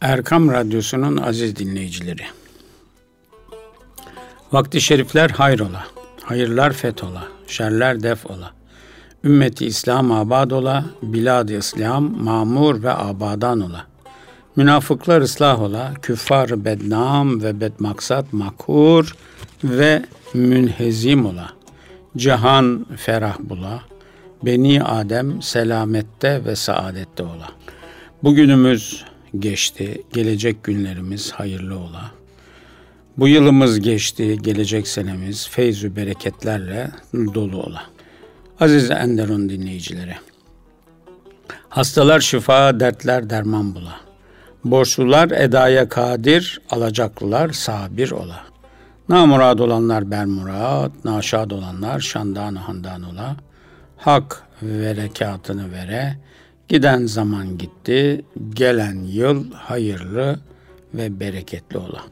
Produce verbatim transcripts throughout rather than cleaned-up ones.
Erkam Radyosu'nun aziz dinleyicileri, vakti şerifler hayrola, hayırlar fethola, şerler def ola, ümmeti İslam abad ola, bilad-ı İslam mamur ve abadan ola, münafıklar ıslah ola, küffar bednam ve bedmaksat makur ve münhezim ola, cihan ferah bula, Beni Adem selamette ve saadette ola. Bugünümüz geçti, gelecek günlerimiz hayırlı ola. Bu yılımız geçti, gelecek senemiz feyzü bereketlerle dolu ola. Aziz Enderun dinleyicileri, hastalar şifa, dertler derman bula. Borçlular edaya kadir, alacaklılar sabir ola. Namurad olanlar bermurad, naşad olanlar şandan handan ola. Hak verekatını vere, giden zaman gitti, gelen yıl hayırlı ve bereketli ola.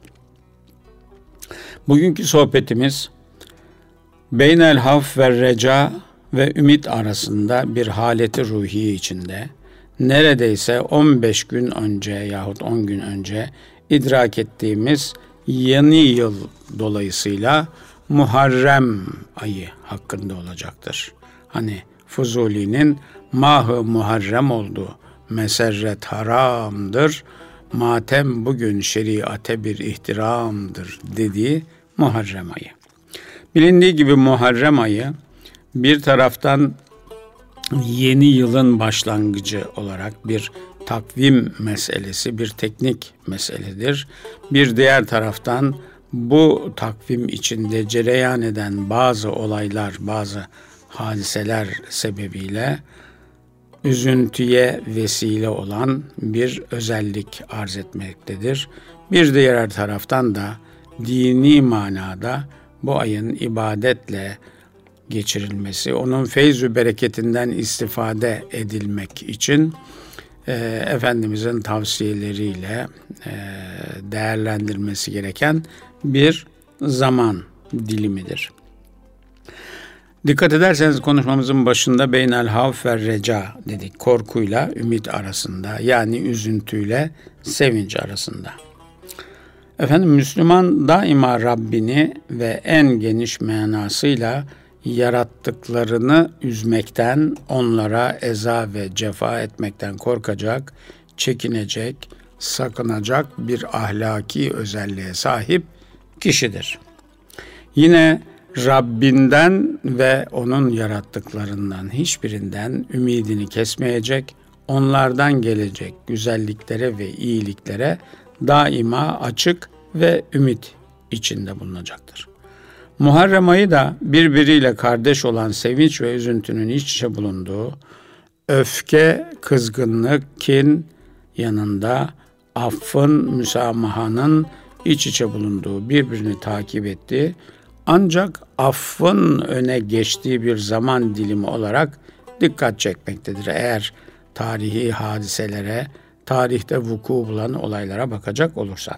Bugünkü sohbetimiz beynel haf ve reca ve ümit arasında bir haleti ruhiye içinde neredeyse on beş gün önce yahut on gün önce idrak ettiğimiz yeni yıl dolayısıyla Muharrem ayı hakkında olacaktır. Hani Fuzuli'nin mah-ı Muharrem oldu, meserret haramdır, matem bugün şeriate bir ihtiramdır dediği Muharrem ayı. Bilindiği gibi Muharrem ayı bir taraftan yeni yılın başlangıcı olarak bir takvim meselesi, bir teknik meseledir. Bir diğer taraftan bu takvim içinde cereyan eden bazı olaylar, bazı hadiseler sebebiyle üzüntüye vesile olan bir özellik arz etmektedir. Bir diğer taraftan da dini manada bu ayın ibadetle geçirilmesi, onun feyzü bereketinden istifade edilmek için e, Efendimizin tavsiyeleriyle e, değerlendirmesi gereken bir zaman dilimidir. Dikkat ederseniz konuşmamızın başında beynel havf ve reca dedik. Korkuyla ümit arasında, yani üzüntüyle sevinç arasında. Efendim, Müslüman daima Rabbini ve en geniş manasıyla yarattıklarını üzmekten, onlara eza ve cefa etmekten korkacak, çekinecek, sakınacak bir ahlaki özelliğe sahip kişidir. Yine Rabbinden ve onun yarattıklarından hiçbirinden ümidini kesmeyecek, onlardan gelecek güzelliklere ve iyiliklere daima açık ve ümit içinde bulunacaktır. Muharrem ayı da birbiriyle kardeş olan sevinç ve üzüntünün iç içe bulunduğu, öfke, kızgınlık, kin yanında affın, müsamahanın iç içe bulunduğu, birbirini takip ettiği, ancak affın öne geçtiği bir zaman dilimi olarak dikkat çekmektedir. Eğer tarihi hadiselere, tarihte vuku bulan olaylara bakacak olursan.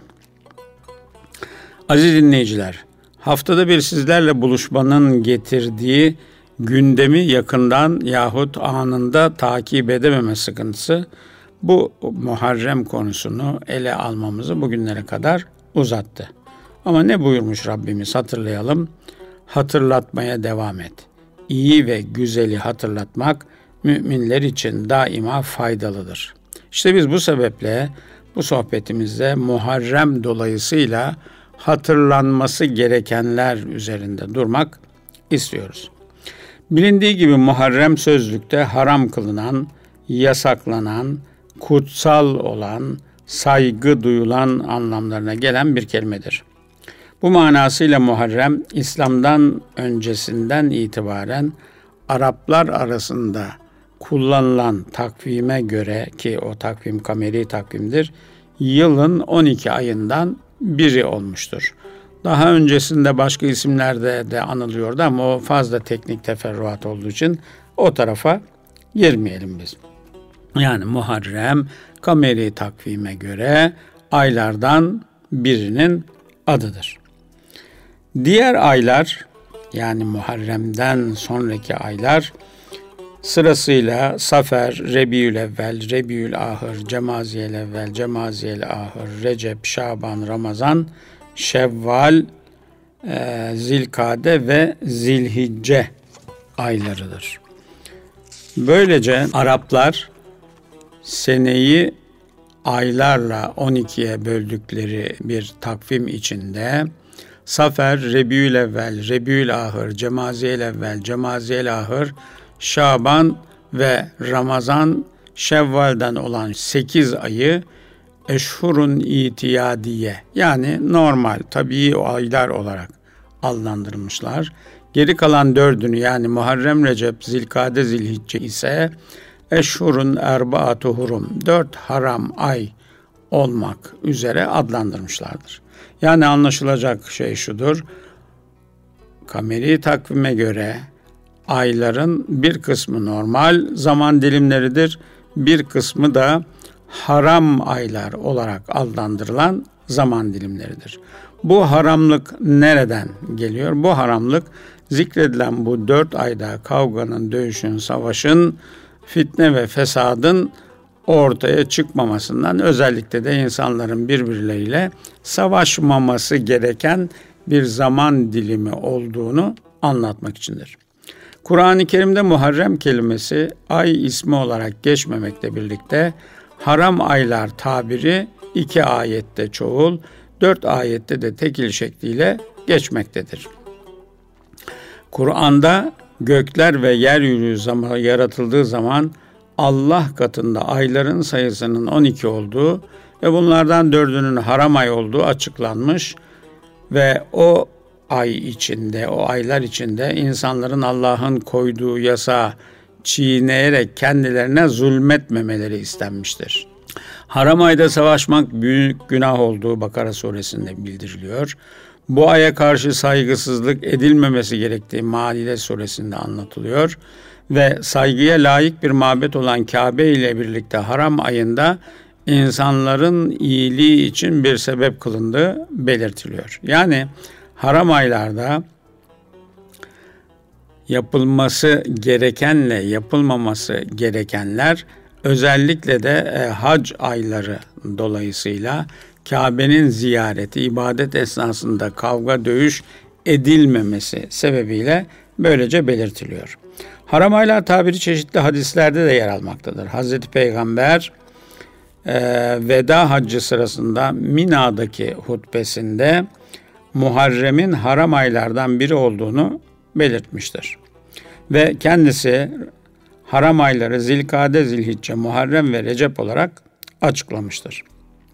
Aziz dinleyiciler, haftada bir sizlerle buluşmanın getirdiği gündemi yakından yahut anında takip edememe sıkıntısı bu Muharrem konusunu ele almamızı bugünlere kadar uzattı. Ama ne buyurmuş Rabbimiz, hatırlayalım. Hatırlatmaya devam et. İyi ve güzeli hatırlatmak müminler için daima faydalıdır. İşte biz bu sebeple bu sohbetimizde Muharrem dolayısıyla hatırlanması gerekenler üzerinde durmak istiyoruz. Bilindiği gibi Muharrem sözlükte haram kılınan, yasaklanan, kutsal olan, saygı duyulan anlamlarına gelen bir kelimedir. Bu manasıyla Muharrem, İslam'dan öncesinden itibaren Araplar arasında kullanılan takvime göre, ki o takvim kameri takvimdir, yılın on iki ayından biri olmuştur. Daha öncesinde başka isimlerde de anılıyordu ama o fazla teknik teferruat olduğu için o tarafa girmeyelim biz. Yani Muharrem kameri takvime göre aylardan birinin adıdır. Diğer aylar, yani Muharrem'den sonraki aylar Sırasıyla Safer, Rebiülevvel, Rebiülahır, Cemaziyelevvel, Cemaziyelahır, Recep, Şaban, Ramazan, Şevval, e, Zilkade ve Zilhicce aylarıdır. Böylece Araplar seneyi aylarla on ikiye böldükleri bir takvim içinde Safer, Rebiülevvel, Rebiülahır, Cemaziyelevvel, Cemaziyelahır, Şaban ve Ramazan, Şevval'den olan sekiz ayı eşhurun itiyadiye, yani normal, tabii aylar olarak adlandırmışlar. Geri kalan dördünü, yani Muharrem, Recep, Zilkade, Zilhicce ise eşhurun erbaatu hurum, dört haram ay olmak üzere adlandırmışlardır. Yani anlaşılacak şey şudur: kameri takvime göre ayların bir kısmı normal zaman dilimleridir, bir kısmı da haram aylar olarak adlandırılan zaman dilimleridir. Bu haramlık nereden geliyor? Bu haramlık zikredilen bu dört ayda kavganın, dövüşün, savaşın, fitne ve fesadın ortaya çıkmamasından, özellikle de insanların birbirleriyle savaşmaması gereken bir zaman dilimi olduğunu anlatmak içindir. Kur'an-ı Kerim'de Muharrem kelimesi ay ismi olarak geçmemekle birlikte haram aylar tabiri iki ayette çoğul, dört ayette de tekil şekliyle geçmektedir. Kur'an'da gökler ve yeryüzü zaman, yaratıldığı zaman Allah katında ayların sayısının on iki olduğu ve bunlardan dördünün haram ay olduğu açıklanmış ve o ay içinde, o aylar içinde insanların Allah'ın koyduğu yasağı çiğneyerek kendilerine zulmetmemeleri istenmiştir. Haram ayda savaşmak büyük günah olduğu Bakara suresinde bildiriliyor. Bu aya karşı saygısızlık edilmemesi gerektiği Maide suresinde anlatılıyor ve saygıya layık bir mabet olan Kabe ile birlikte haram ayında insanların iyiliği için bir sebep kılındığı belirtiliyor. Yani haram aylarda yapılması gerekenle yapılmaması gerekenler, özellikle de e, hac ayları dolayısıyla Kabe'nin ziyareti, ibadet esnasında kavga dövüş edilmemesi sebebiyle böylece belirtiliyor. Haram aylar tabiri çeşitli hadislerde de yer almaktadır. Hazreti Peygamber e, veda haccı sırasında Mina'daki hutbesinde Muharrem'in haram aylardan biri olduğunu belirtmiştir. Ve kendisi haram ayları Zilkade, Zilhicce, Muharrem ve Recep olarak açıklamıştır.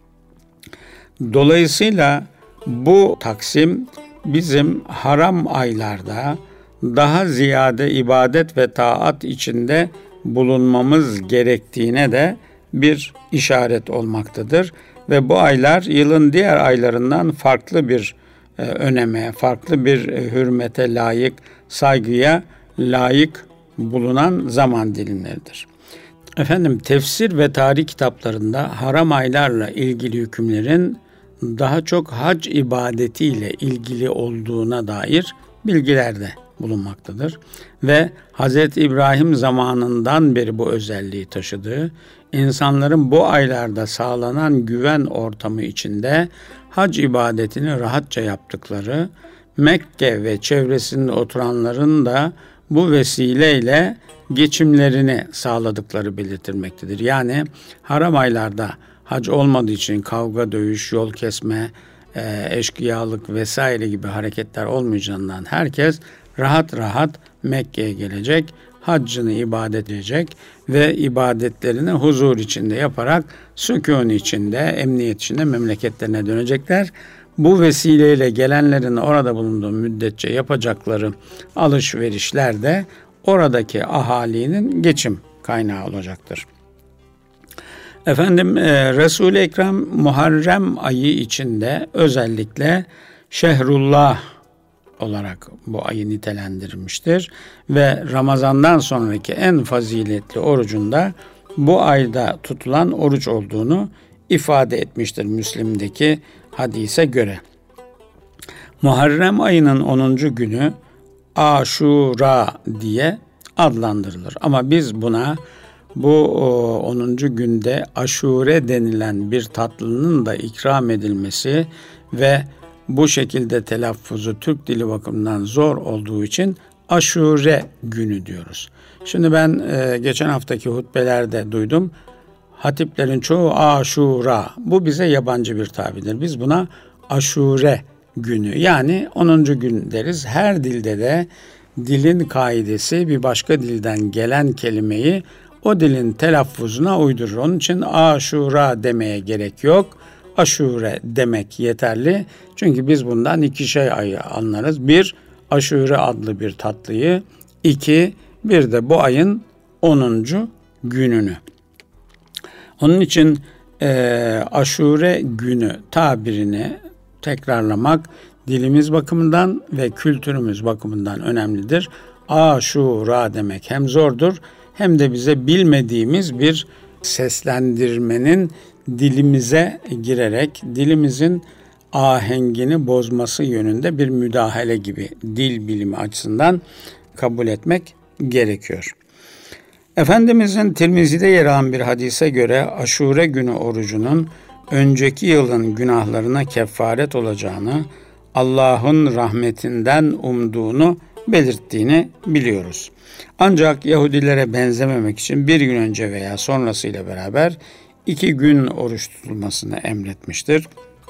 Dolayısıyla bu taksim bizim haram aylarda daha ziyade ibadet ve taat içinde bulunmamız gerektiğine de bir işaret olmaktadır. Ve bu aylar yılın diğer aylarından farklı bir e, öneme, farklı bir e, hürmete layık, saygıya layık bulunan zaman dilimleridir. Efendim, tefsir ve tarih kitaplarında haram aylarla ilgili hükümlerin daha çok hac ibadetiyle ilgili olduğuna dair bilgiler de bulunmaktadır. Ve Hz. İbrahim zamanından beri bu özelliği taşıdığı, insanların bu aylarda sağlanan güven ortamı içinde hac ibadetini rahatça yaptıkları, Mekke ve çevresinde oturanların da bu vesileyle geçimlerini sağladıkları belirtilmektedir. Yani haram aylarda hac olmadığı için kavga, dövüş, yol kesme, eşkıyalık vesaire gibi hareketler olmayacağından herkes rahat rahat Mekke'ye gelecek, haccını ibadet edecek ve ibadetlerini huzur içinde yaparak sükûn içinde, emniyet içinde memleketlerine dönecekler. Bu vesileyle gelenlerin orada bulunduğu müddetçe yapacakları alışverişler de oradaki ahalinin geçim kaynağı olacaktır. Efendim, Resul-i Ekrem Muharrem ayı içinde özellikle Şehrullah olarak bu ayı nitelendirmiştir ve Ramazan'dan sonraki en faziletli orucunda bu ayda tutulan oruç olduğunu ifade etmiştir Müslim'deki hadise göre. Muharrem ayının onuncu günü Aşura diye adlandırılır. Ama biz buna bu onuncu günde aşure denilen bir tatlının da ikram edilmesi ve bu şekilde telaffuzu Türk dili bakımından zor olduğu için aşure günü diyoruz. Şimdi ben e, geçen haftaki hutbelerde duydum. Hatiplerin çoğu aşura. Bu bize yabancı bir tabirdir. Biz buna aşure günü yani onuncu gün deriz. Her dilde de dilin kaidesi bir başka dilden gelen kelimeyi o dilin telaffuzuna uydurur. Onun için aşura demeye gerek yok. Aşure demek yeterli. Çünkü biz bundan iki şey anlarız. Bir, aşure adlı bir tatlıyı. İki, bir de bu ayın onuncu gününü. Onun için e, aşure günü tabirini tekrarlamak dilimiz bakımından ve kültürümüz bakımından önemlidir. Aşura demek hem zordur hem de bize bilmediğimiz bir seslendirmenin dilimize girerek dilimizin ahengini bozması yönünde bir müdahale gibi dil bilimi açısından kabul etmek gerekiyor. Efendimizin Tirmizi'de yer alan bir hadise göre aşure günü orucunun önceki yılın günahlarına kefaret olacağını, Allah'ın rahmetinden umduğunu belirttiğini biliyoruz. Ancak Yahudilere benzememek için bir gün önce veya sonrasıyla beraber iki gün oruç tutulmasını emretmiştir.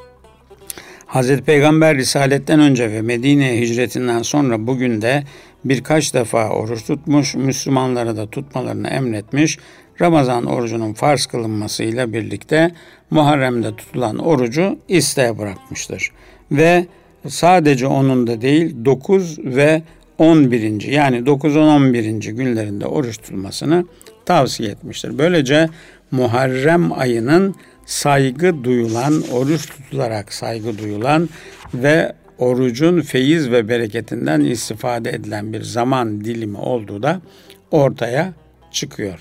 Hazreti Peygamber Risaletten önce ve Medine'ye hicretinden sonra bugün de birkaç defa oruç tutmuş, Müslümanlara da tutmalarını emretmiş, Ramazan orucunun farz kılınmasıyla birlikte Muharrem'de tutulan orucu isteğe bırakmıştır. Ve sadece onun da değil dokuz ve on birinci yani dokuz on on birinci günlerinde oruç tutulmasını tavsiye etmiştir. Böylece Muharrem ayının saygı duyulan, oruç tutularak saygı duyulan ve orucun feyiz ve bereketinden istifade edilen bir zaman dilimi olduğu da ortaya çıkıyor.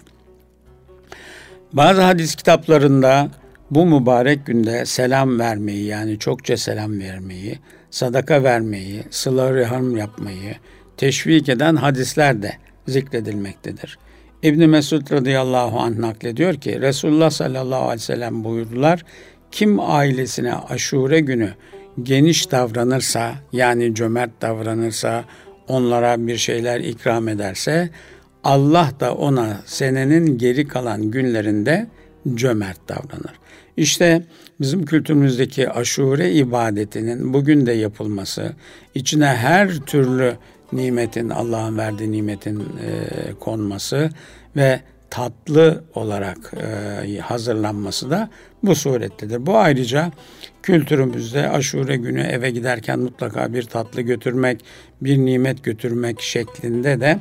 Bazı hadis kitaplarında bu mübarek günde selam vermeyi yani çokça selam vermeyi, sadaka vermeyi, sıla-i rahim yapmayı teşvik eden hadisler de zikredilmektedir. İbn Mesud radıyallahu anh naklediyor ki Resulullah sallallahu aleyhi ve sellem buyurdular. Kim ailesine aşure günü geniş davranırsa yani cömert davranırsa onlara bir şeyler ikram ederse Allah da ona senenin geri kalan günlerinde cömert davranır. İşte bizim kültürümüzdeki aşure ibadetinin bugün de yapılması, içine her türlü nimetin, Allah'ın verdiği nimetin e, konması ve tatlı olarak e, hazırlanması da bu surettedir. Bu ayrıca kültürümüzde aşure günü eve giderken mutlaka bir tatlı götürmek, bir nimet götürmek şeklinde de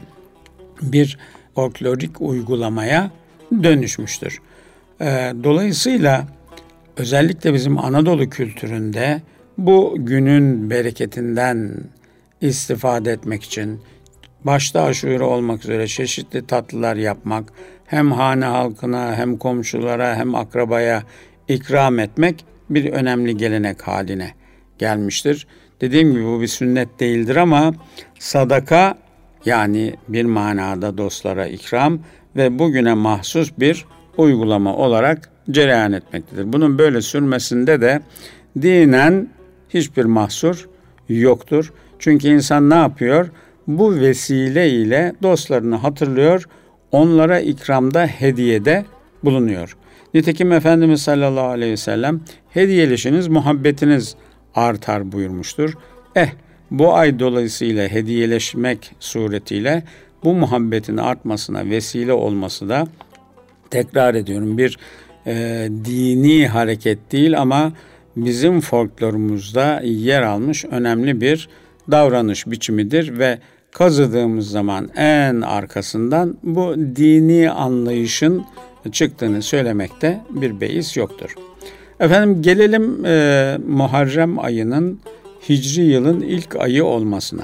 bir folklorik uygulamaya dönüşmüştür. E, dolayısıyla özellikle bizim Anadolu kültüründe bu günün bereketinden istifade etmek için başta aşure olmak üzere çeşitli tatlılar yapmak, hem hane halkına hem komşulara hem akrabaya ikram etmek bir önemli gelenek haline gelmiştir. Dediğim gibi bu bir sünnet değildir ama sadaka yani bir manada dostlara ikram ve bugüne mahsus bir uygulama olarak cereyan etmektedir. Bunun böyle sürmesinde de dinen hiçbir mahsur yoktur. Çünkü insan ne yapıyor? Bu vesile ile dostlarını hatırlıyor, onlara ikramda, hediyede bulunuyor. Nitekim Efendimiz sallallahu aleyhi ve sellem hediyeleşiniz, muhabbetiniz artar buyurmuştur. Eh, bu ay dolayısıyla hediyeleşmek suretiyle bu muhabbetin artmasına vesile olması da tekrar ediyorum bir e, dini hareket değil ama bizim folklorumuzda yer almış önemli bir davranış biçimidir ve kazıdığımız zaman en arkasından bu dini anlayışın çıktığını söylemekte bir beis yoktur. Efendim gelelim e, Muharrem ayının Hicri yılın ilk ayı olmasına.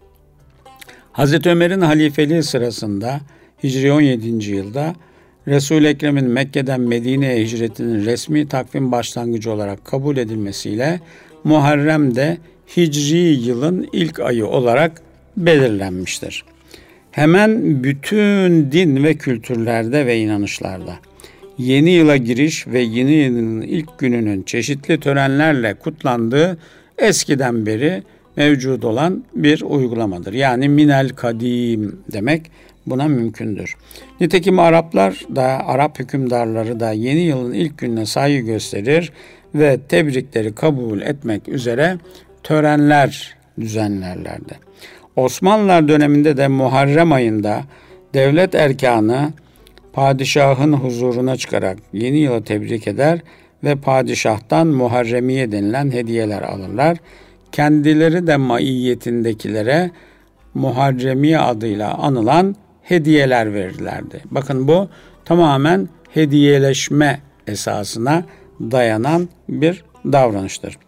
Hazreti Ömer'in halifeliği sırasında Hicri on yedinci yılda Resul-i Ekrem'in Mekke'den Medine'ye hicretinin resmi takvim başlangıcı olarak kabul edilmesiyle Muharrem de Hicri yılın ilk ayı olarak belirlenmiştir. Hemen bütün din ve kültürlerde ve inanışlarda yeni yıla giriş ve yeni yılın ilk gününün çeşitli törenlerle kutlandığı eskiden beri mevcut olan bir uygulamadır. Yani minel kadim demek buna mümkündür. Nitekim Araplar da, Arap hükümdarları da yeni yılın ilk gününe saygı gösterir ve tebrikleri kabul etmek üzere törenler düzenlerlerdi. Osmanlılar döneminde de Muharrem ayında devlet erkanı padişahın huzuruna çıkarak yeni yılı tebrik eder ve padişahtan Muharremiye denilen hediyeler alırlar. Kendileri de maiyetindekilere Muharremiye adıyla anılan hediyeler verirlerdi. Bakın bu tamamen hediyeleşme esasına dayanan bir davranıştır.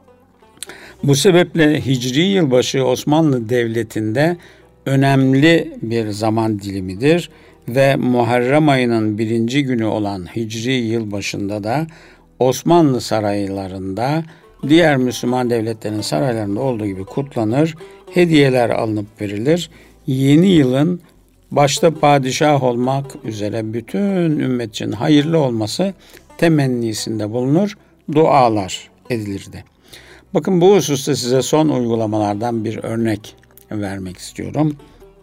Bu sebeple Hicri yılbaşı Osmanlı Devleti'nde önemli bir zaman dilimidir ve Muharrem ayının birinci günü olan Hicri yılbaşında da Osmanlı saraylarında diğer Müslüman devletlerin saraylarında olduğu gibi kutlanır, hediyeler alınıp verilir. Yeni yılın başta padişah olmak üzere bütün ümmet için hayırlı olması temennisinde bulunur, dualar edilirdi. Bakın bu hususta size son uygulamalardan bir örnek vermek istiyorum.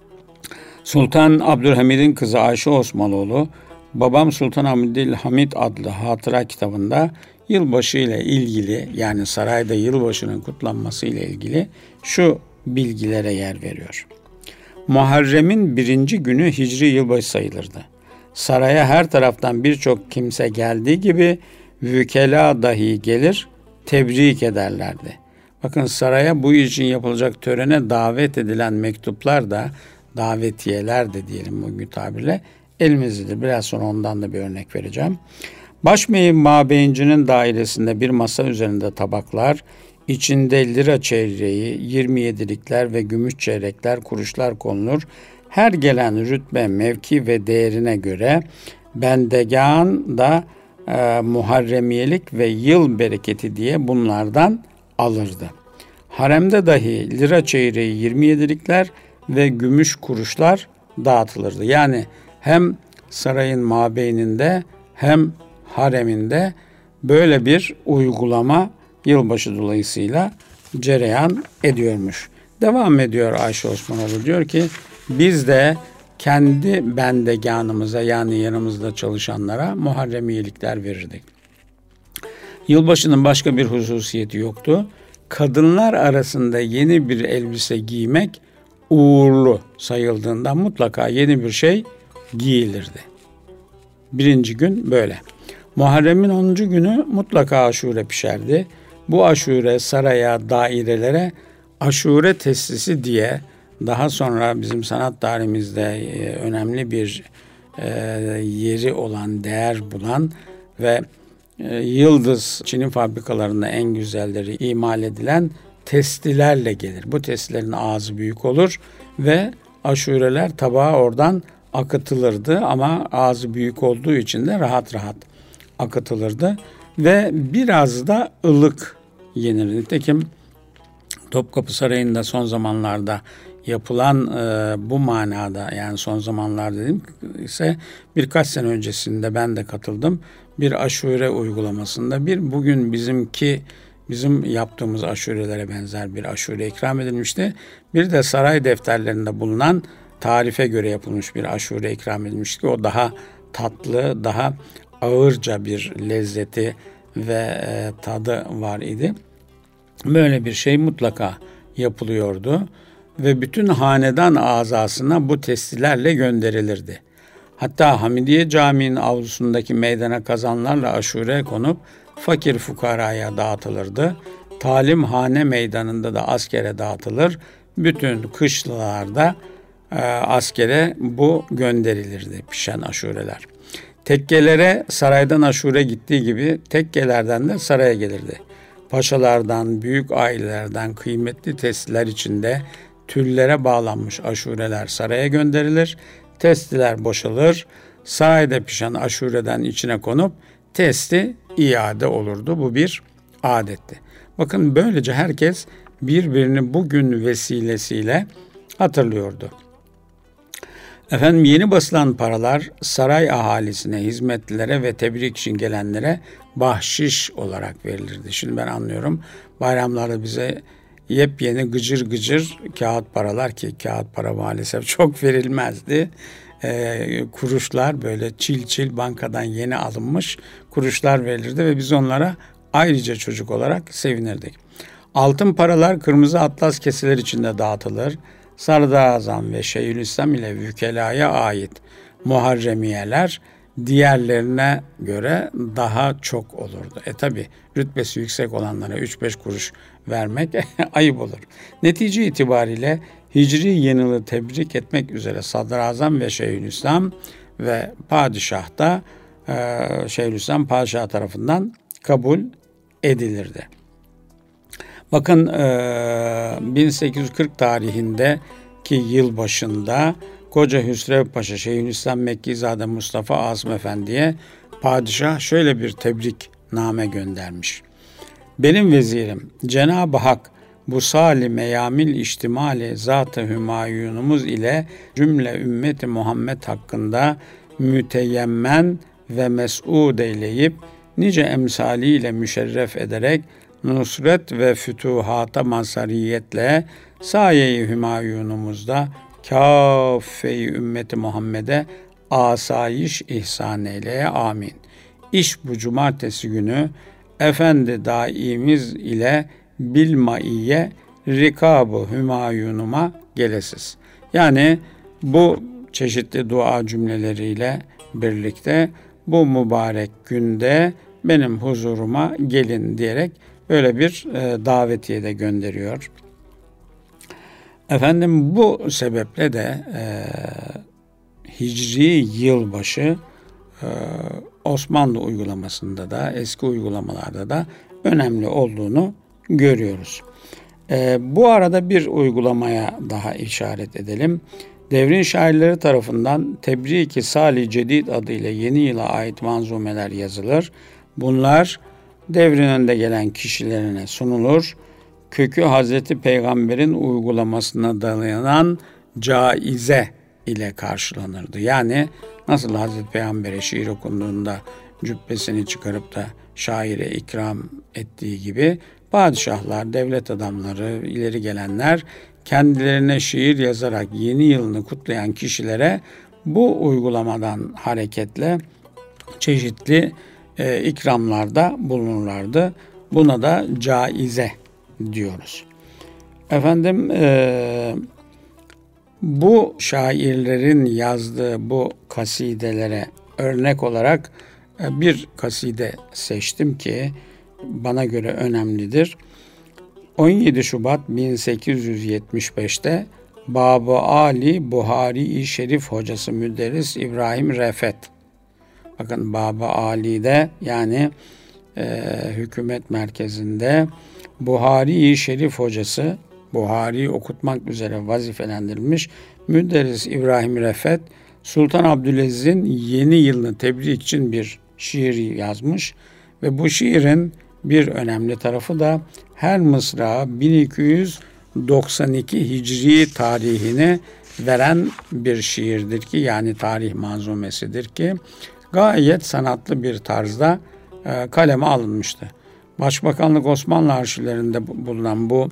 Sultan Abdülhamid'in kızı Ayşe Osmanoğlu, Babam Sultan Abdülhamid adlı hatıra kitabında yılbaşı ile ilgili, yani sarayda yılbaşının kutlanması ile ilgili şu bilgilere yer veriyor. Muharrem'in birinci günü Hicri yılbaşı sayılırdı. Saraya her taraftan birçok kimse geldiği gibi vükela dahi gelir, tebrik ederlerdi. Bakın saraya bu için yapılacak törene davet edilen mektuplar da, davetiyeler de diyelim bugün tabirle, elimizdedir. Biraz sonra ondan da bir örnek vereceğim. Başbey'in mabeyincinin dairesinde bir masa üzerinde tabaklar, içinde lira çeyreği, yirmi yedilikler ve gümüş çeyrekler, kuruşlar konulur. Her gelen rütbe, mevki ve değerine göre bendegan da e, muharremiyelik ve yıl bereketi diye bunlardan alırdı. Haremde dahi lira çeyreği, yirmi yedilikler ve gümüş kuruşlar dağıtılırdı. Yani hem sarayın mabeyninde hem hareminde böyle bir uygulama yılbaşı dolayısıyla cereyan ediyormuş. Devam ediyor Ayşe Osmanoğlu, diyor ki biz de kendi bendeganımıza, yani yanımızda çalışanlara muharremiyelikler verirdik. Yılbaşının başka bir hususiyeti yoktu. Kadınlar arasında yeni bir elbise giymek uğurlu sayıldığından mutlaka yeni bir şey giyilirdi. Birinci gün böyle. Muharrem'in onuncu günü mutlaka aşure pişerdi. Bu aşure saraya, dairelere aşure testisi diye daha sonra bizim sanat tarihimizde önemli bir e, yeri olan, değer bulan ve e, Yıldız Çin'in fabrikalarında en güzelleri imal edilen testilerle gelir. Bu testilerin ağzı büyük olur ve aşureler tabağa oradan akıtılırdı ama ağzı büyük olduğu için de rahat rahat akıtılırdı ve biraz da ılık yenir. Nitekim Topkapı Sarayı'nda son zamanlarda yapılan e, bu manada, yani son zamanlar dedim ise birkaç sene öncesinde ben de katıldım. Bir aşure uygulamasında bir bugün bizimki bizim yaptığımız aşurelere benzer bir aşure ikram edilmişti. Bir de saray defterlerinde bulunan tarife göre yapılmış bir aşure ikram edilmişti ki o daha tatlı, daha ağırca bir lezzeti ve e, tadı var idi. Böyle bir şey mutlaka yapılıyordu ve bütün hanedan azasına bu testilerle gönderilirdi. Hatta Hamidiye Camii'nin avlusundaki meydana kazanlarla aşure konup fakir fukaraya dağıtılırdı. Talimhane meydanında da askere dağıtılır. Bütün kışlalarda e, askere bu gönderilirdi, pişen aşureler. Tekkelere saraydan aşure gittiği gibi tekkelerden de saraya gelirdi. Paşalardan, büyük ailelerden kıymetli testiler içinde tüllere bağlanmış aşureler saraya gönderilir. Testiler boşalır. Sarayda pişen aşureden içine konup testi iade olurdu. Bu bir adetti. Bakın böylece herkes birbirini bugün vesilesiyle hatırlıyordu. Efendim yeni basılan paralar saray ahalisine, hizmetlilere ve tebrik için gelenlere bahşiş olarak verilirdi. Şimdi ben anlıyorum, bayramlarda bize yepyeni gıcır gıcır kağıt paralar, ki kağıt para maalesef çok verilmezdi. Ee, kuruşlar, böyle çil çil bankadan yeni alınmış kuruşlar verilirdi ve biz onlara ayrıca çocuk olarak sevinirdik. Altın paralar kırmızı atlas keseler içinde dağıtılır. Sadrazam ve Şeyhülislam ile vükelaya ait muharremiyeler diğerlerine göre daha çok olurdu. E tabi rütbesi yüksek olanlara üç beş kuruş vermek ayıp olur. Netice itibariyle Hicri yeni yılı tebrik etmek üzere Sadrazam ve Şeyhülislam ve padişah da e, Şeyhülislam padişah tarafından kabul edilirdi. Bakın bin sekiz yüz kırk tarihindeki yıl başında Koca Hüsrev Paşa Şeyhülislam Mekkizade Mustafa Asım Efendi'ye padişah şöyle bir tebrikname göndermiş. Benim vezirim Cenab-ı Hak bu sali meyamil içtimali zat-ı hümayunumuz ile cümle ümmeti Muhammed hakkında müteyemmen ve mes'ud eyleyip nice emsaliyle müşerref ederek nusret ve fütuhata mazhariyetle saye-i hümayunumuzda kâfe-i ümmeti Muhammed'e asayiş ihsan eyleye amin. İş bu cumartesi günü efendi daimiz ile bilmaiye rikab-ı hümayunuma gelesiz. Yani bu çeşitli dua cümleleriyle birlikte bu mübarek günde benim huzuruma gelin diyerek öyle bir e, davetiye de gönderiyor. Efendim bu sebeple de e, Hicri yılbaşı e, Osmanlı uygulamasında da eski uygulamalarda da önemli olduğunu görüyoruz. E, bu arada bir uygulamaya daha işaret edelim. Devrin şairleri tarafından Tebrik-i Salih Cedid adıyla yeni yıla ait manzumeler yazılır. Bunlar devrin önde gelen kişilerine sunulur. Kökü Hazreti Peygamber'in uygulamasına dayanan caize ile karşılanırdı. Yani nasıl Hazreti Peygamber'e şiir okunduğunda cübbesini çıkarıp da şaire ikram ettiği gibi padişahlar, devlet adamları, ileri gelenler kendilerine şiir yazarak yeni yılını kutlayan kişilere bu uygulamadan hareketle çeşitli e, ikramlarda bulunurlardı. Buna da caize diyoruz. Efendim e, bu şairlerin yazdığı bu kasidelere örnek olarak e, bir kaside seçtim ki bana göre önemlidir. on yedi Şubat bin sekiz yüz yetmiş beşte Bab-ı Ali Buhari-i Şerif hocası müderris İbrahim Refet. Bakın Bab-ı Ali'de yani e, hükümet merkezinde Buhari-i Şerif hocası, Buhari'yi okutmak üzere vazifelendirilmiş müderris İbrahim Refet, Sultan Abdülaziz'in yeni yılını tebrik için bir şiir yazmış ve bu şiirin bir önemli tarafı da her mısra bin iki yüz doksan iki Hicri tarihini veren bir şiirdir ki, yani tarih manzumesidir ki gayet sanatlı bir tarzda e, kaleme alınmıştı. Başbakanlık Osmanlı arşivlerinde bulunan bu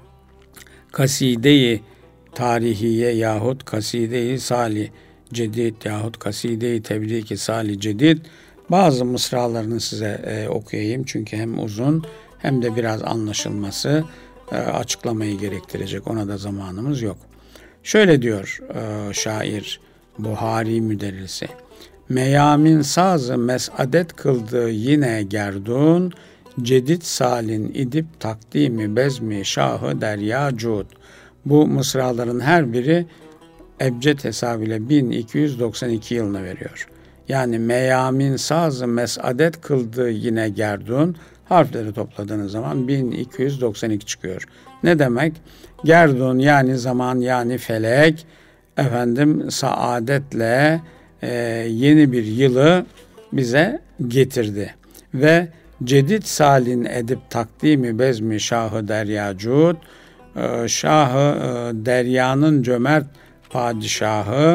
kaside-i tarihiye yahut kaside-i Salih Cedid yahut kaside-i Tebrik-i Salih Cedid, bazı mısralarını size e, okuyayım çünkü hem uzun hem de biraz anlaşılması, e, açıklamayı gerektirecek. Ona da zamanımız yok. Şöyle diyor e, şair Buhari müderrisi: Meyamin sazı mesadet kıldığı yine gerdun, cedid salin idip takdimi bezmi şahı derya cud. Bu mısraların her biri ebced hesabıyla bin iki yüz doksan iki yılını veriyor. Yani meyamin sazı mesadet kıldığı yine gerdun, harfleri topladığınız zaman bin iki yüz doksan iki çıkıyor. Ne demek? Gerdun yani zaman, yani felek, efendim saadetle e, yeni bir yılı bize getirdi. Ve cedid salin edip takdimi bezmi şahı derya cud, e, şahı e, deryanın cömert padişahı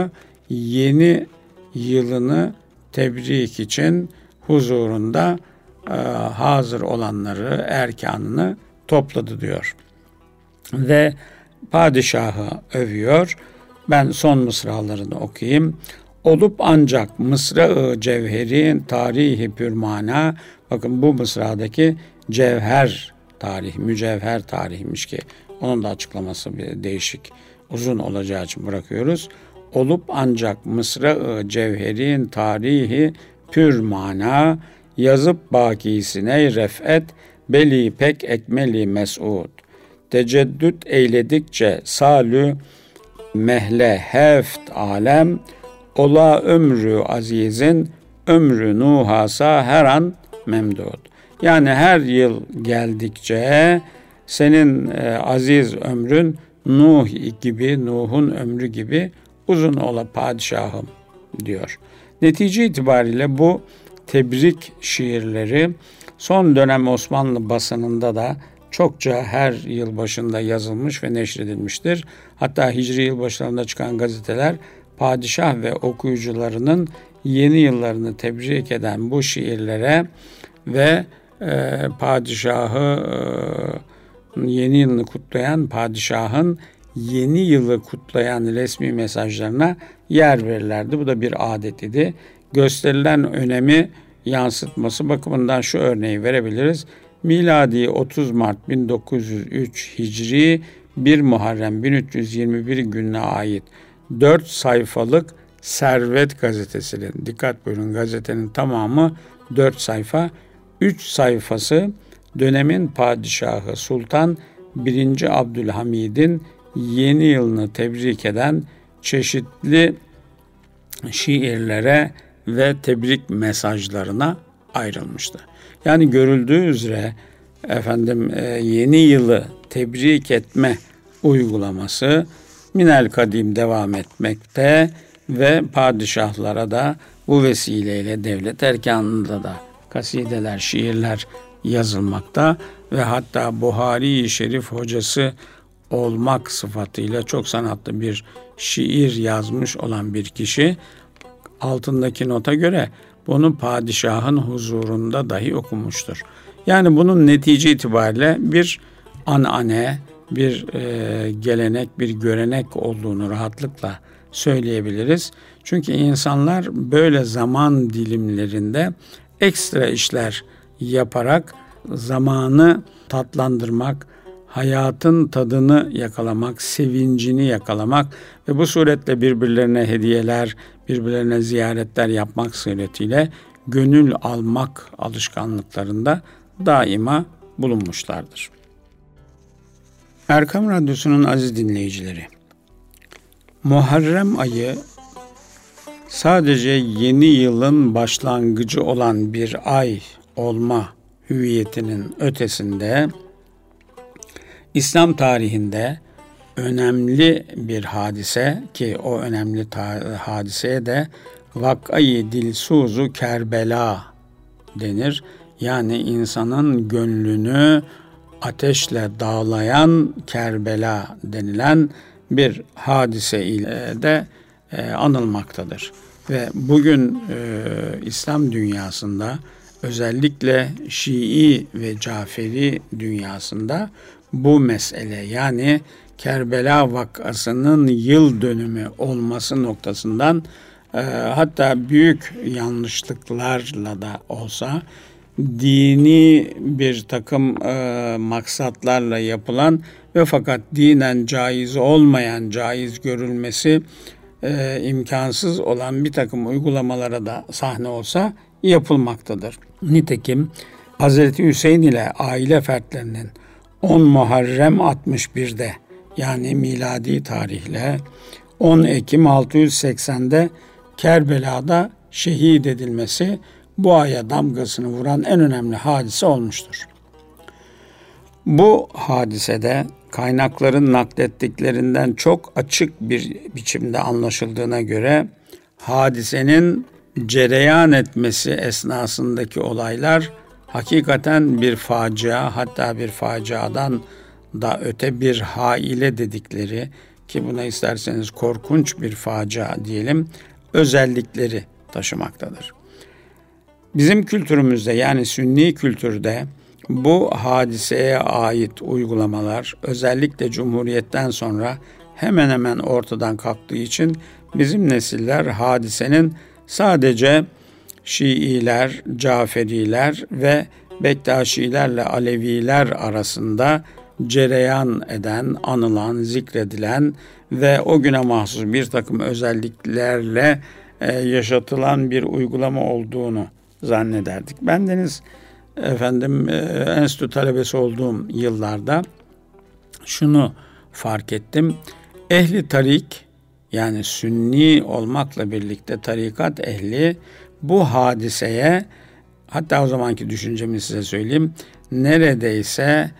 yeni yılını tebrik için huzurunda e, hazır olanları, erkanını topladı diyor. Ve padişahı övüyor. Ben son mısralarını okuyayım. Olup ancak mısra-ı cevheri tarihi pürmana, bakın bu mısradaki cevher tarih, mücevher tarihmiş ki onun da açıklaması bir değişik, uzun olacağı için bırakıyoruz. Olup ancak mısra-ı cevherin tarihi pürmana, yazıp bakisine refet beli pek ekmeli mes'ud. Teceddüt eyledikçe salü mehle heft alem, ola ömrü azizin ömrü nuhasa her an memdud. Yani her yıl geldikçe senin e, aziz ömrün Nuh gibi, Nuh'un ömrü gibi uzun ola padişahım diyor. Netice itibariyle bu tebrik şiirleri son dönem Osmanlı basınında da çokça her yıl başında yazılmış ve neşredilmiştir. Hatta Hicri yılbaşlarında çıkan gazeteler padişah ve okuyucularının yeni yıllarını tebrik eden bu şiirlere ve e, padişahı e, yeni yılını kutlayan padişahın yeni yılı kutlayan resmi mesajlarına yer verirlerdi. Bu da bir adet idi. Gösterilen önemi yansıtması bakımından şu örneği verebiliriz. Miladi otuz Mart bin dokuz yüz üç Hicri bir Muharrem bin üç yüz yirmi bir gününe ait dört sayfalık Servet gazetesinin, dikkat buyurun, gazetenin tamamı dört sayfa, üç sayfası dönemin padişahı Sultan birinci Abdülhamid'in yeni yılını tebrik eden çeşitli şiirlere ve tebrik mesajlarına ayrılmıştı. Yani görüldüğü üzere efendim yeni yılı tebrik etme uygulaması minel kadim devam etmekte ve padişahlara da bu vesileyle devlet erkanında da kasideler, şiirler yazılmakta ve hatta Buhari-i Şerif hocası olmak sıfatıyla çok sanatlı bir şiir yazmış olan bir kişi altındaki nota göre bunu padişahın huzurunda dahi okumuştur. Yani bunun netice itibariyle bir anane, bir e, gelenek, bir görenek olduğunu rahatlıkla söyleyebiliriz. Çünkü insanlar böyle zaman dilimlerinde ekstra işler yaparak zamanı tatlandırmak, hayatın tadını yakalamak, sevincini yakalamak ve bu suretle birbirlerine hediyeler, birbirlerine ziyaretler yapmak suretiyle gönül almak alışkanlıklarında daima bulunmuşlardır. Erkam Radyosu'nun aziz dinleyicileri, Muharrem ayı sadece yeni yılın başlangıcı olan bir ay olma hüviyetinin ötesinde İslam tarihinde önemli bir hadise ki o önemli ta- hadiseye de Vak'ayı Dilsuzu Kerbela denir. Yani insanın gönlünü ateşle dağlayan Kerbela denilen bir hadise ile de e, anılmaktadır. Ve bugün e, İslam dünyasında özellikle Şii ve Caferi dünyasında bu mesele, yani Kerbela vakasının yıl dönümü olması noktasından e, hatta büyük yanlışlıklarla da olsa dini bir takım e, maksatlarla yapılan ve fakat dinen caiz olmayan, caiz görülmesi e, imkansız olan bir takım uygulamalara da sahne olsa yapılmaktadır. Nitekim Hazreti Hüseyin ile aile fertlerinin on Muharrem altmış birde yani miladi tarihle on Ekim altı yüz seksende Kerbela'da şehit edilmesi bu aya damgasını vuran en önemli hadise olmuştur. Bu hadisede kaynakların naklettiklerinden çok açık bir biçimde anlaşıldığına göre hadisenin cereyan etmesi esnasındaki olaylar hakikaten bir facia, hatta bir faciadan da öte bir haile dedikleri ki buna isterseniz korkunç bir facia diyelim, özellikleri taşımaktadır. Bizim kültürümüzde, yani Sünni kültürde bu hadiseye ait uygulamalar özellikle Cumhuriyet'ten sonra hemen hemen ortadan kalktığı için bizim nesiller hadisenin sadece Şiiler, Caferiler ve Bektaşilerle Aleviler arasında cereyan eden, anılan, zikredilen ve o güne mahsus bir takım özelliklerle e, yaşatılan bir uygulama olduğunu zannederdik. Bendeniz efendim e, enstitü talebesi olduğum yıllarda şunu fark ettim. Ehli tarik, yani Sünni olmakla birlikte tarikat ehli bu hadiseye, hatta o zamanki düşüncemi size söyleyeyim, neredeyse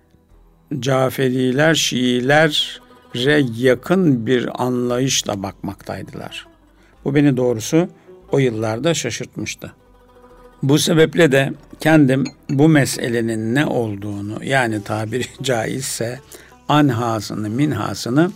Caferiler, Şiilere yakın bir anlayışla bakmaktaydılar. Bu beni doğrusu o yıllarda şaşırtmıştı. Bu sebeple de kendim bu meselenin ne olduğunu, yani tabiri caizse anhasını, minhasını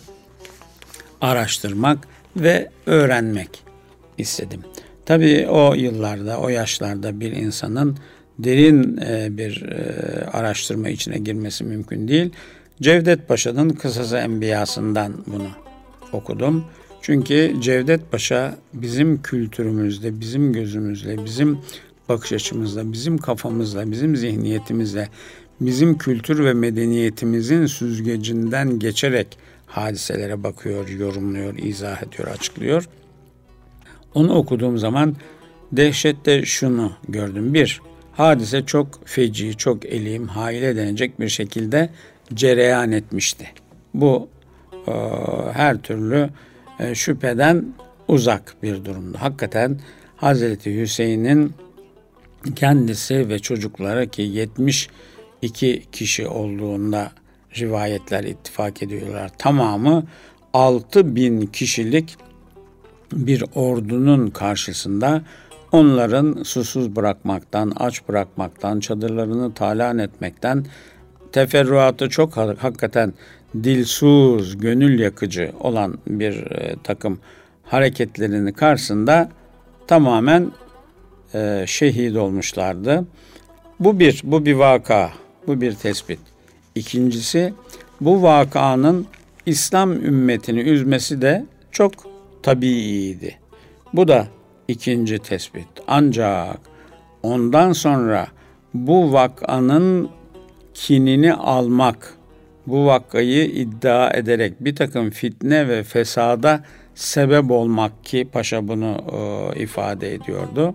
araştırmak ve öğrenmek istedim. Tabii o yıllarda, o yaşlarda bir insanın derin bir araştırma içine girmesi mümkün değil. Cevdet Paşa'nın Kısas-ı Enbiyası'ndan bunu okudum. Çünkü Cevdet Paşa bizim kültürümüzde, bizim gözümüzle, bizim bakış açımızla, bizim kafamızla, bizim zihniyetimizle, bizim kültür ve medeniyetimizin süzgecinden geçerek hadiselere bakıyor, yorumluyor, izah ediyor, açıklıyor. Onu okuduğum zaman dehşetle şunu gördüm. Bir, hadise çok feci, çok elim, haile denecek bir şekilde cereyan etmişti. Bu e, her türlü e, şüpheden uzak bir durumda. Hakikaten Hazreti Hüseyin'in kendisi ve çocukları, ki yetmiş iki kişi olduğunda rivayetler ittifak ediyorlar, tamamı altı bin kişilik bir ordunun karşısında onların susuz bırakmaktan, aç bırakmaktan, çadırlarını talan etmekten, teferruatı çok hakikaten dilsuz, gönül yakıcı olan bir e, takım hareketlerinin karşısında tamamen e, şehit olmuşlardı. Bu bir, bu bir vaka, bu bir tespit. İkincisi, bu vakanın İslam ümmetini üzmesi de çok tabiiydi. Bu da ikinci tespit. Ancak ondan sonra bu vakanın kinini almak, bu vakayı iddia ederek bir takım fitne ve fesada sebep olmak, ki Paşa bunu e, ifade ediyordu,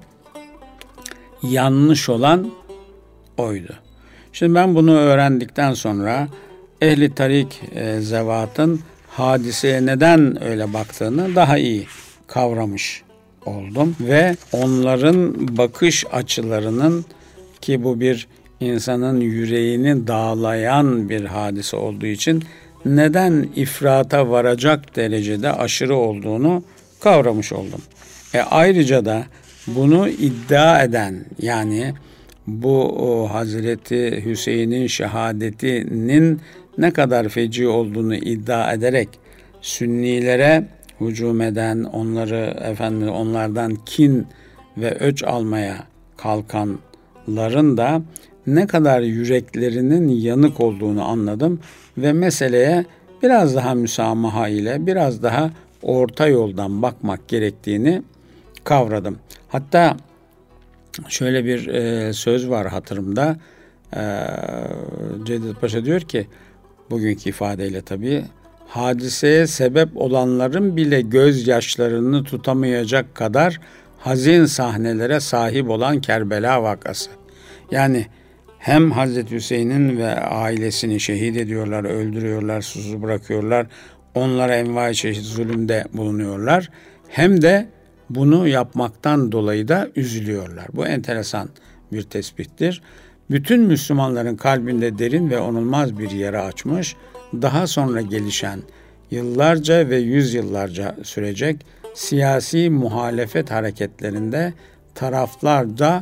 yanlış olan oydu. Şimdi ben bunu öğrendikten sonra ehli tarik e, zevatın hadiseye neden öyle baktığını daha iyi kavramış oldum ve onların bakış açılarının, ki bu bir insanın yüreğini dağlayan bir hadise olduğu için neden ifrata varacak derecede aşırı olduğunu kavramış oldum. E ayrıca da bunu iddia eden, yani bu o Hazreti Hüseyin'in şehadetinin ne kadar feci olduğunu iddia ederek Sünnilere hücum eden, onları efendim onlardan kin ve öç almaya kalkanların da ne kadar yüreklerinin yanık olduğunu anladım ve meseleye biraz daha müsamaha ile, biraz daha orta yoldan bakmak gerektiğini kavradım. Hatta şöyle bir e, söz var hatırımda. E, Cevdet Paşa diyor ki, bugünkü ifadeyle tabii, hadiseye sebep olanların bile gözyaşlarını tutamayacak kadar hazin sahnelere sahip olan Kerbela vakası. Yani hem Hazreti Hüseyin'in ve ailesini şehit ediyorlar, öldürüyorlar, susuz bırakıyorlar, onlara envai çeşit zulümde bulunuyorlar, hem de bunu yapmaktan dolayı da üzülüyorlar. Bu enteresan bir tespittir. Bütün Müslümanların kalbinde derin ve onulmaz bir yara açmış, daha sonra gelişen, yıllarca ve yüzyıllarca sürecek siyasi muhalefet hareketlerinde taraflarca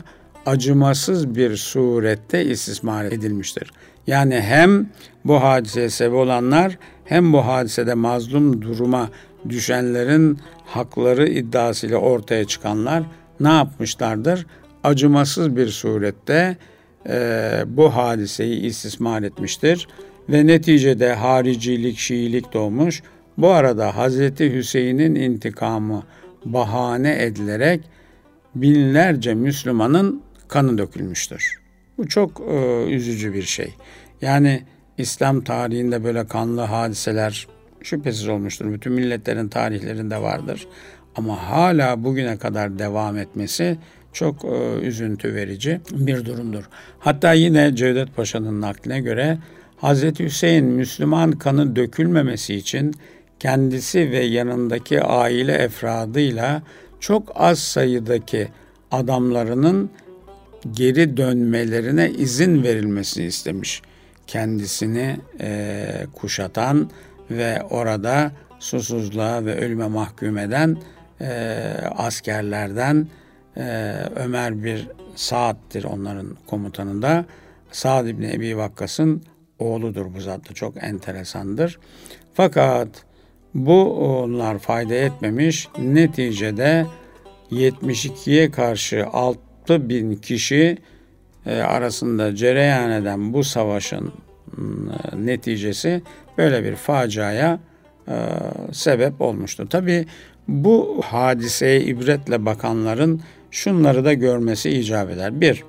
acımasız bir surette istismar edilmiştir. Yani hem bu hadiseye sebep olanlar hem bu hadisede mazlum duruma düşenlerin hakları iddiasıyla ortaya çıkanlar ne yapmışlardır? Acımasız bir surette e, bu hadiseyi istismar etmiştir ve neticede haricilik, Şiilik doğmuş. Bu arada Hazreti Hüseyin'in intikamı bahane edilerek binlerce Müslümanın kanı dökülmüştür. Bu çok e, üzücü bir şey. Yani İslam tarihinde böyle kanlı hadiseler şüphesiz olmuştur. Bütün milletlerin tarihlerinde vardır. Ama hala bugüne kadar devam etmesi çok e, üzüntü verici bir durumdur. Hatta yine Cevdet Paşa'nın nakline göre Hazreti Hüseyin Müslüman kanı dökülmemesi için kendisi ve yanındaki aile efradıyla çok az sayıdaki adamlarının geri dönmelerine izin verilmesini istemiş. Kendisini e, kuşatan ve orada susuzluğa ve ölüme mahkum eden e, askerlerden e, Ömer bir Saad'dir onların komutanında. Saad İbni Ebi Vakkas'ın oğludur bu zat da çok enteresandır. Fakat bu onlar fayda etmemiş. Neticede yetmiş ikiye karşı altı bin kişi arasında cereyan eden bu savaşın neticesi böyle bir faciaya sebep olmuştur. Tabii bu hadiseye ibretle bakanların şunları da görmesi icap eder. Bir,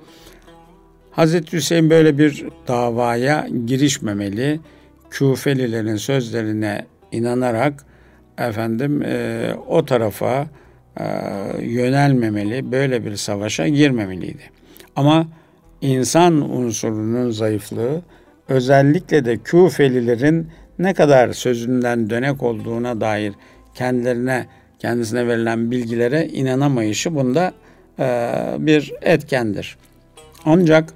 Hazreti Hüseyin böyle bir davaya girişmemeli. Küfelilerin sözlerine inanarak efendim e, o tarafa e, yönelmemeli, böyle bir savaşa girmemeliydi. Ama insan unsurunun zayıflığı, özellikle de Küfelilerin ne kadar sözünden dönek olduğuna dair kendilerine kendisine verilen bilgilere inanamayışı bunda e, bir etkendir. Ancak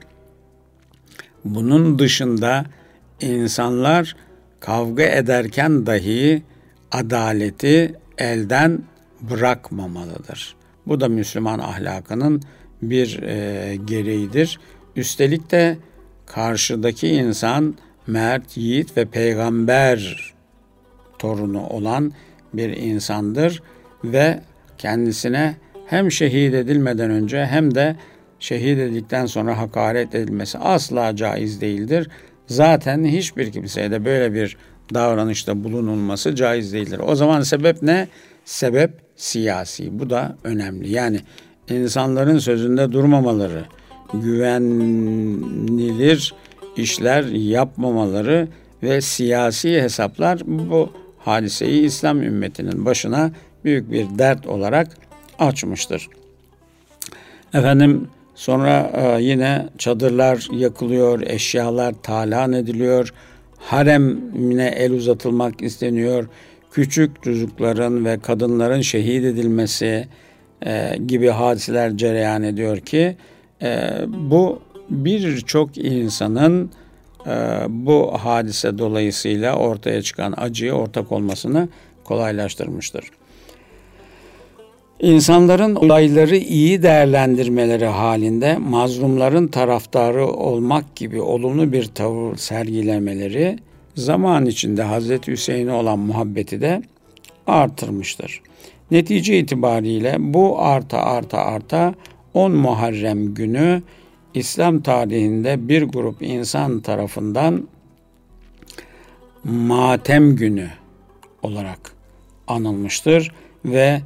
bunun dışında insanlar kavga ederken dahi adaleti elden bırakmamalıdır. Bu da Müslüman ahlakının bir e, gereğidir. Üstelik de karşıdaki insan mert, yiğit ve peygamber torunu olan bir insandır ve kendisine hem şehit edilmeden önce hem de şehit edildikten sonra hakaret edilmesi asla caiz değildir. Zaten hiçbir kimseye de böyle bir davranışta bulunulması caiz değildir. O zaman sebep ne? Sebep siyasi. Bu da önemli. Yani insanların sözünde durmamaları, güvenilir işler yapmamaları ve siyasi hesaplar bu hadiseyi İslam ümmetinin başına büyük bir dert olarak açmıştır. Efendim sonra yine çadırlar yakılıyor, eşyalar talan ediliyor, haremine el uzatılmak isteniyor, küçük çocukların ve kadınların şehit edilmesi e, gibi hadiseler cereyan ediyor ki e, bu birçok insanın e, bu hadise dolayısıyla ortaya çıkan acıya ortak olmasını kolaylaştırmıştır. İnsanların olayları iyi değerlendirmeleri halinde mazlumların taraftarı olmak gibi olumlu bir tavır sergilemeleri zaman içinde Hazreti Hüseyin'e olan muhabbeti de artırmıştır. Netice itibariyle bu arta arta arta on Muharrem günü İslam tarihinde bir grup insan tarafından matem günü olarak anılmıştır ve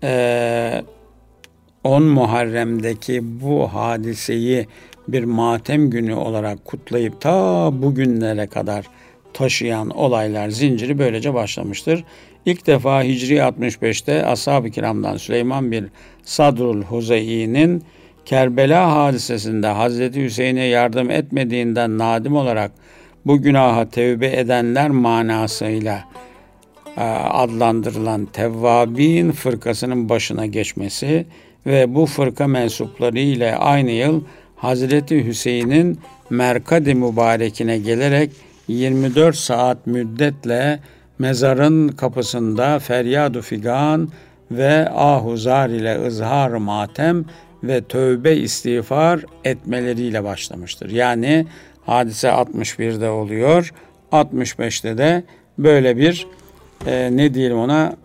on Muharrem'deki bu hadiseyi bir matem günü olarak kutlayıp ta bugünlere kadar taşıyan olaylar zinciri böylece başlamıştır. İlk defa Hicri altmış beşte Ashab-ı Kiram'dan Süleyman bin Sadrul Huzey'nin Kerbela hadisesinde Hazreti Hüseyin'e yardım etmediğinden nadim olarak bu günaha tevbe edenler manasıyla adlandırılan Tevvabin fırkasının başına geçmesi ve bu fırka mensupları ile aynı yıl Hazreti Hüseyin'in Merkad-i Mübarekine gelerek yirmi dört saat müddetle mezarın kapısında feryad-ı figan ve ahuzar ile ızhar matem ve tövbe istiğfar etmeleriyle başlamıştır. Yani hadise altmış birde oluyor, altmış beşte de böyle bir e, ne diyelim ona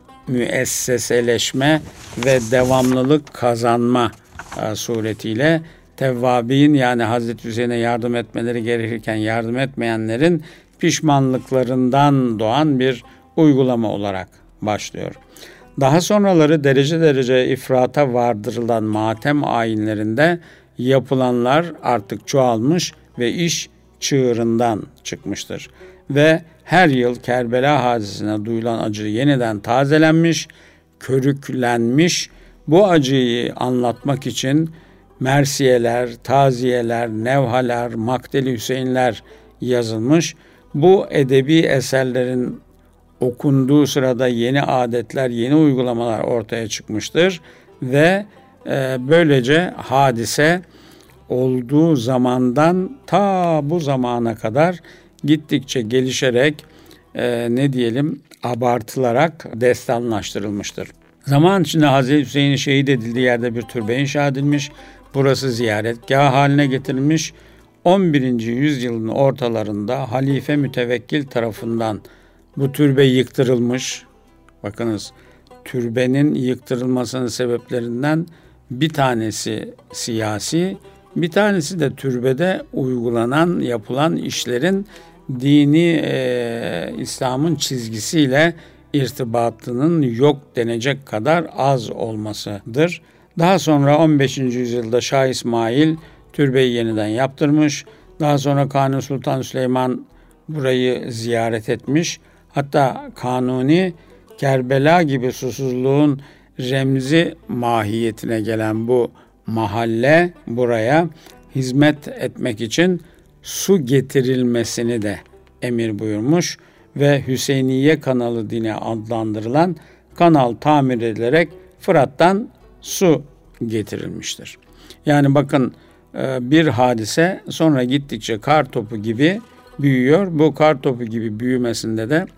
müesseseleşme ve devamlılık kazanma e, suretiyle tevvabin, yani Hazreti Hüseyin'e yardım etmeleri gerekirken yardım etmeyenlerin pişmanlıklarından doğan bir uygulama olarak başlıyor. Daha sonraları derece derece ifrata vardırılan matem ayinlerinde yapılanlar artık çoğalmış ve iş çığırından çıkmıştır. Ve her yıl Kerbela hadisesine duyulan acı yeniden tazelenmiş, körüklenmiş. Bu acıyı anlatmak için mersiyeler, taziyeler, nevhaler, Makdeli Hüseyinler yazılmış. Bu edebi eserlerin okunduğu sırada yeni adetler, yeni uygulamalar ortaya çıkmıştır ve e, böylece hadise olduğu zamandan ta bu zamana kadar gittikçe gelişerek e, ne diyelim abartılarak destanlaştırılmıştır. Zaman içinde Hazreti Hüseyin'in şehit edildiği yerde bir türbe inşa edilmiş. Burası ziyaretgah haline getirilmiş. on birinci yüzyılın ortalarında Halife Mütevekkil tarafından bu türbe yıktırılmış. Bakınız, türbenin yıktırılmasının sebeplerinden bir tanesi siyasi, bir tanesi de türbede uygulanan, yapılan işlerin dini e, İslam'ın çizgisiyle irtibatının yok denecek kadar az olmasıdır. Daha sonra on beşinci yüzyılda Şah İsmail türbeyi yeniden yaptırmış. Daha sonra Kanuni Sultan Süleyman burayı ziyaret etmiş. Hatta Kanuni, Kerbela gibi susuzluğun remzi mahiyetine gelen bu mahalle buraya hizmet etmek için su getirilmesini de emir buyurmuş ve Hüseyniye Kanalı diye adlandırılan kanal tamir edilerek Fırat'tan su getirilmiştir. Yani bakın, bir hadise sonra gittikçe kar topu gibi büyüyor. Bu kar topu gibi büyümesinde de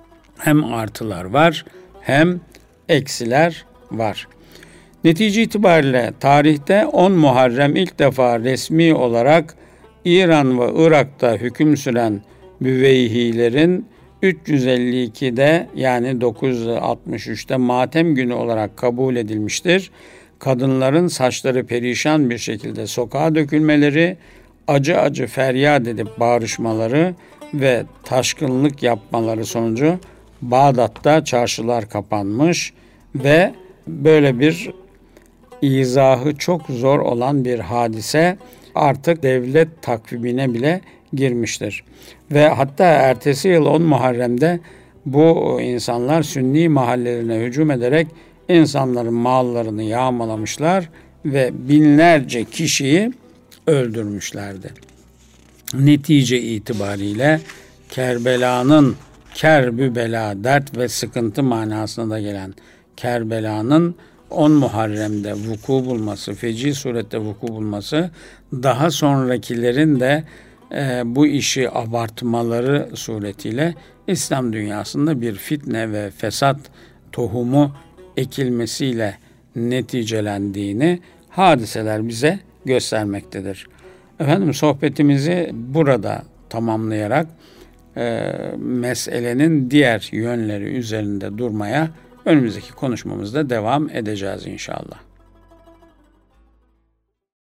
hem artılar var hem eksiler var. Netice itibariyle tarihte on Muharrem ilk defa resmi olarak İran ve Irak'ta hüküm süren Büveyhilerin üç yüz elli ikide yani dokuz yüz altmış üçte matem günü olarak kabul edilmiştir. Kadınların saçları perişan bir şekilde sokağa dökülmeleri, acı acı feryat edip bağırışmaları ve taşkınlık yapmaları sonucu Bağdat'ta çarşılar kapanmış ve böyle bir izahı çok zor olan bir hadise artık devlet takvimine bile girmiştir. Ve hatta ertesi yıl on Muharrem'de bu insanlar Sünni mahallelerine hücum ederek insanların mallarını yağmalamışlar ve binlerce kişiyi öldürmüşlerdi. Netice itibariyle Kerbela'nın kerbü bela, dert ve sıkıntı manasına da gelen Kerbela'nın on Muharrem'de vuku bulması, feci surette vuku bulması, daha sonrakilerin de e, bu işi abartmaları suretiyle İslam dünyasında bir fitne ve fesat tohumu ekilmesiyle neticelendiğini hadiseler bize göstermektedir. Efendim, sohbetimizi burada tamamlayarak e, meselenin diğer yönleri üzerinde durmaya önümüzdeki konuşmamızda devam edeceğiz inşallah.